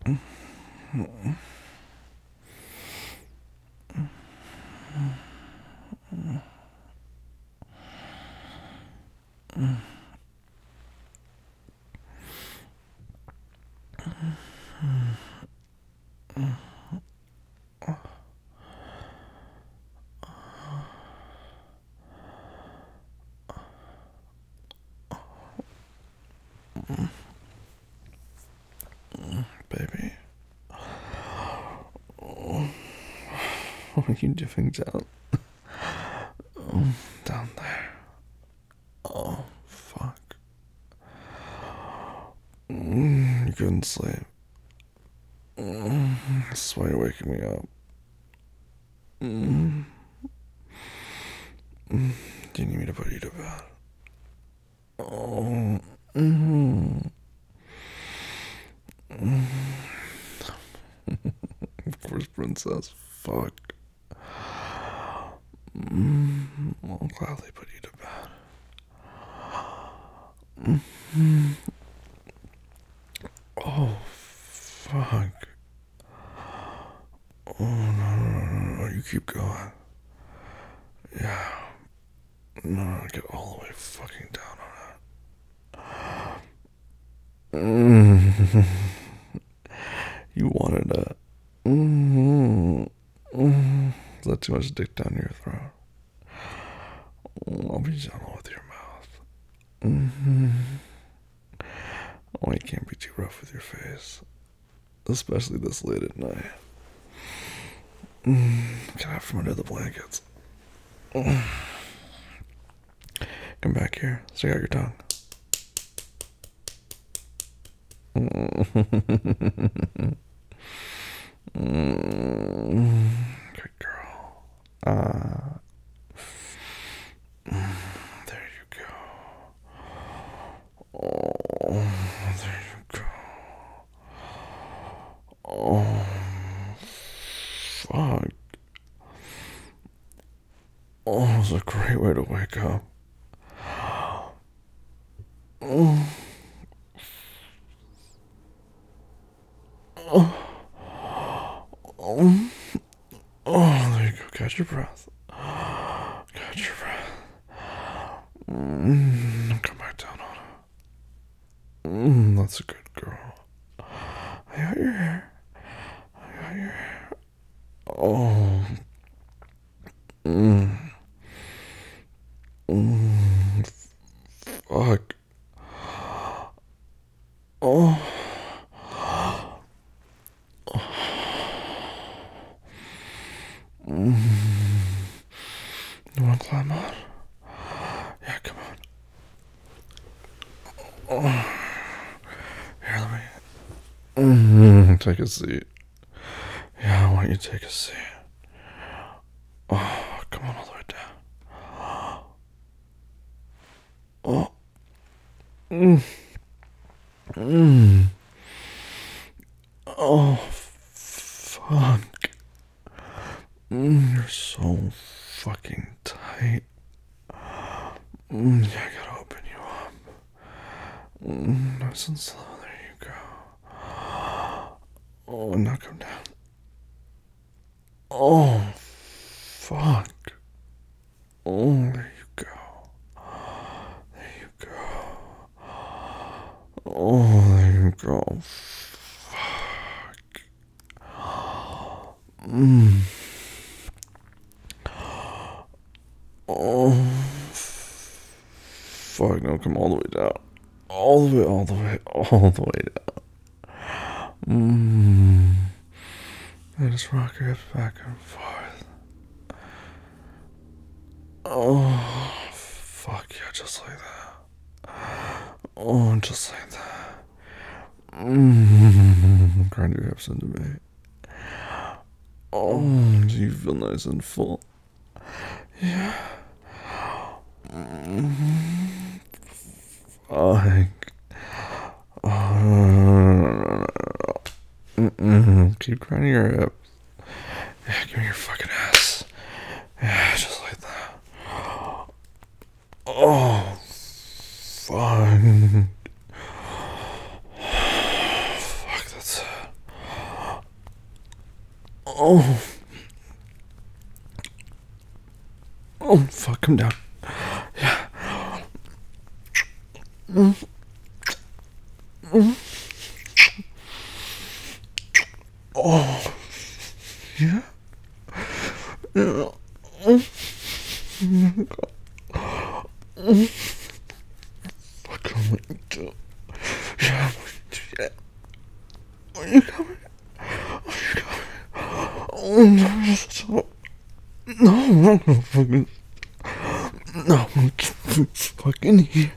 Baby. What are you doing down there? Oh, fuck. You couldn't sleep. That's why you're waking me up. Do you need me to put you to bed? Oh. Of course, princess. Fuck. I'll gladly put you to bed. Oh, fuck. Oh, no. You keep going. Yeah. No, get all the way fucking down on it. You wanted it. Is that too much dick down your throat? I'll be gentle with your mouth. Oh, you can't be too rough with your face. Especially this late at night. Get out from under the blankets. Come back here. Stick out your tongue. Good girl. There you go. Oh, there you go. Oh, fuck. Oh, it was a great way to wake up. Oh, there you go. Catch your breath. Catch your breath. Come back down on it. That's a good girl. I got your hair. Oh. Fuck. Oh. You wanna climb on? Yeah, come on. Oh. Here, let me take a seat. Yeah, I want you to take a seat. Oh, come on all the way down. Oh. Oh, fuck. You're so fucking tight. Yeah, I gotta open you up. Nice and slow. There you go. Oh, now come down. Oh, fuck. Oh, there you go. There you go. Oh, there you go. Fuck. Oh, fuck. No, come all the way down. All the way down. I just rock your hips back and forth. Oh, fuck yeah, just like that. Oh, just like that. Grind your hips into me. Oh, do you feel nice and full? Yeah. Fuck. Keep grinding your hips. Yeah, give me your fucking ass. Yeah, just like that. Oh, fuck. Fuck, that's it. Oh, oh, fuck, come down. Yeah. Oh, yeah. Yeah. Fuck, I'm let you do. Yeah, yeah. Are you coming? Are you coming? Oh, no, stop. No, I'm not gonna fucking. No, I'm gonna keep fucking here.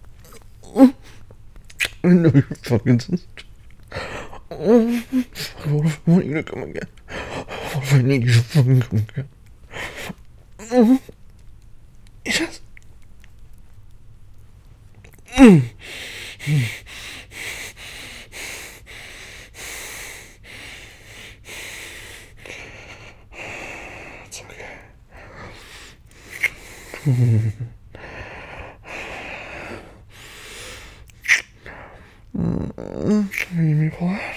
I know you're fucking sister. Oh, what if I want you to come again? What if I need you to fucking come again? Oh, yes. It's okay. You need me to pull out?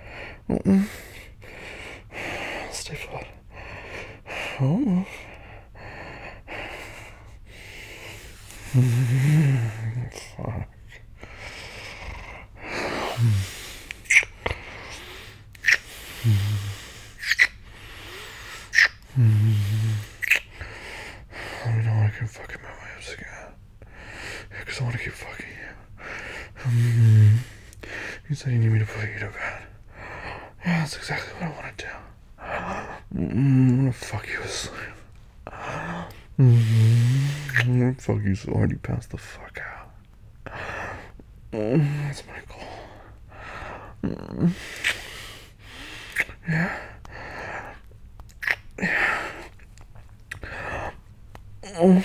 Stay put. Oh. Fuck. Let me know when I can fucking move my hips again. Because I want to keep fucking you. You said you need me to put you to bed. Yeah, that's exactly what I want to do. I'm gonna fuck you asleep. I'm gonna fuck you so hard you pass the fuck out. That's my goal. Yeah. Yeah. Oh.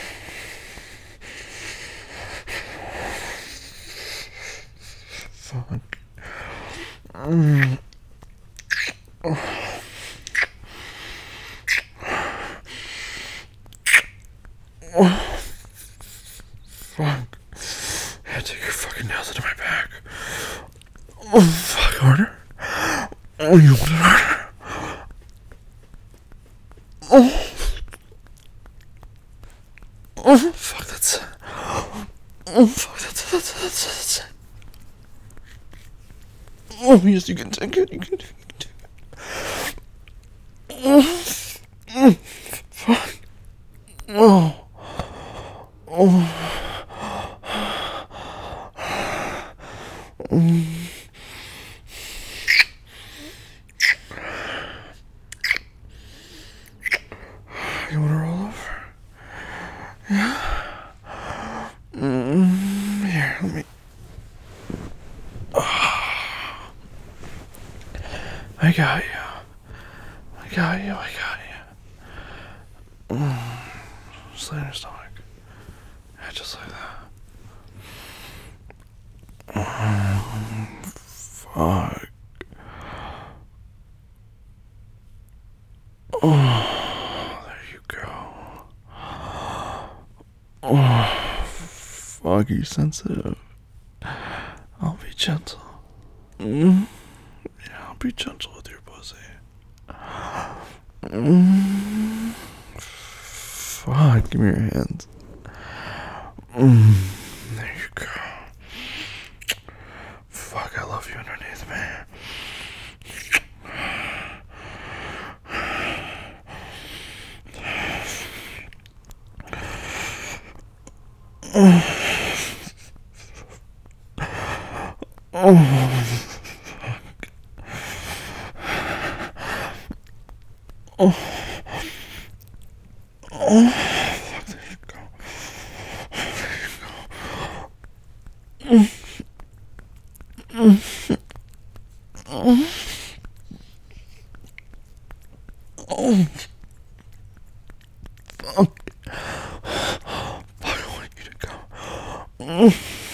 Fuck. Oh. Oh. Fuck. Yeah, take your fucking nails into my back. Oh, fuck, harder. Oh, you want it harder? Oh. Oh, fuck, that's it. Oh, fuck, that's it. Oh, yes, you can take it, you can take it. Oh, fuck. Oh. Oh. You wanna roll over? Yeah? Here, let me. I got you. I got you. Just lay on your stomach. Yeah, just like that. Fuck. Oh, there you go. Oh, fuck, you sensitive. I'll be gentle. Yeah, I'll be gentle with your pussy. Fuck, give me your hands. There you go. Fuck, I love you underneath, man. Fuck. I want you to go.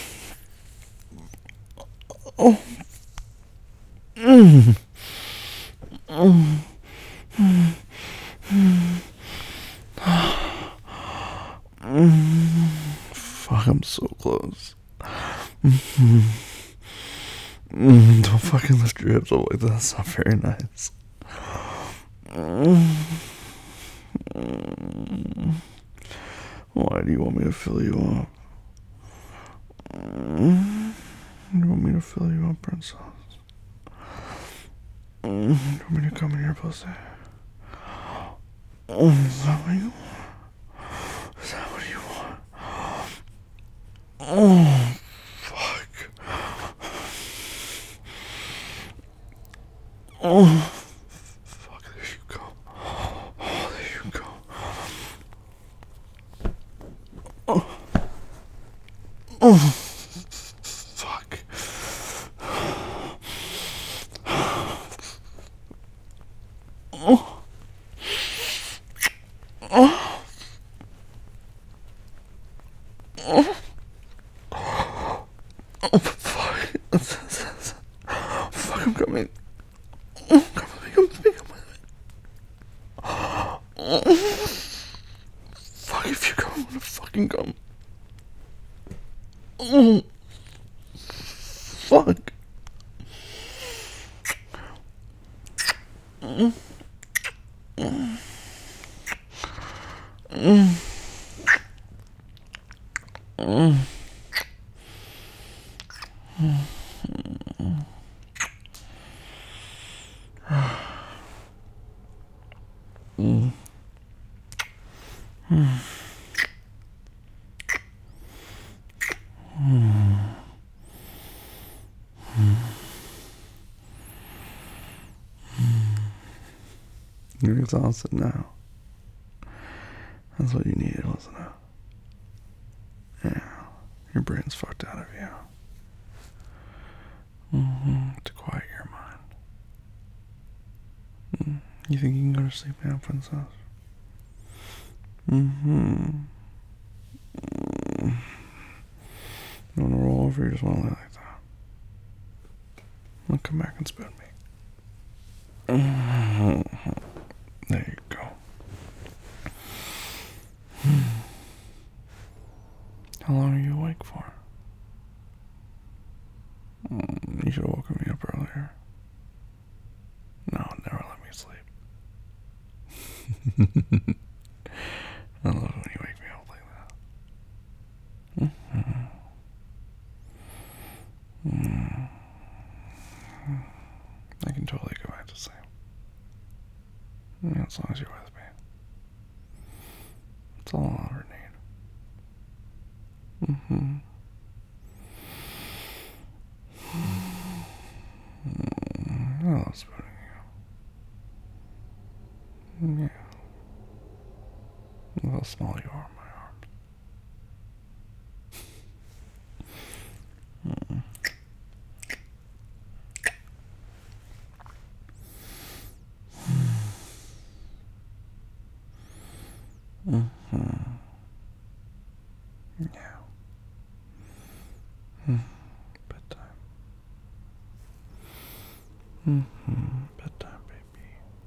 Fuck, I'm so close. Don't fucking lift your hips up like that. That's not very nice. Why do you want me to fill you up? You want me to fill you up, princess? You want me to come in your pussy? Is that what you want? Is that what you want? Oh, fuck. Oh, fuck, there you go. Oh, there you go. Oh, oh, fuck. Oh, oh, oh, oh, fuck. Fuck, I'm coming. Oh, come with me, come with me, come with me. Oh, fuck, if you come, I'm gonna fucking come. Oh, fuck. Mm, mm, mm, mm, mm, You're exhausted now. That's what you needed, wasn't it? Yeah. Your brain's fucked out of you. To quiet your mind. You think you can go to sleep now, princess? You wanna roll over or you just wanna lay like that? Well, come back and spoon me. There you go. How long are you awake for? You should have woken me up earlier. No, never let me sleep. I love it when you wake me up like that. I can totally go back to sleep. Yeah, as long as you're with me. That's all I'll ever need. I love spooning you. Yeah. Look how small you are in my arms. Yeah. Bedtime. Bedtime, baby.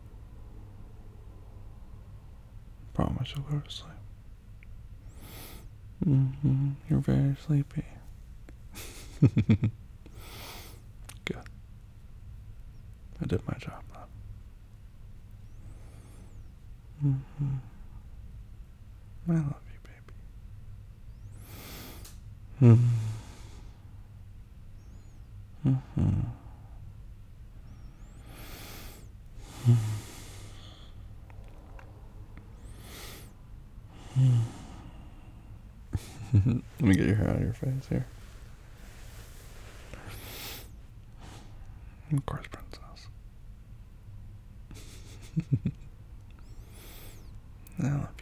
Promise you'll go to sleep. You're very sleepy. Good. I did my job then. I love you, baby. Let me get your hair out of your face here. Of course, princess. I love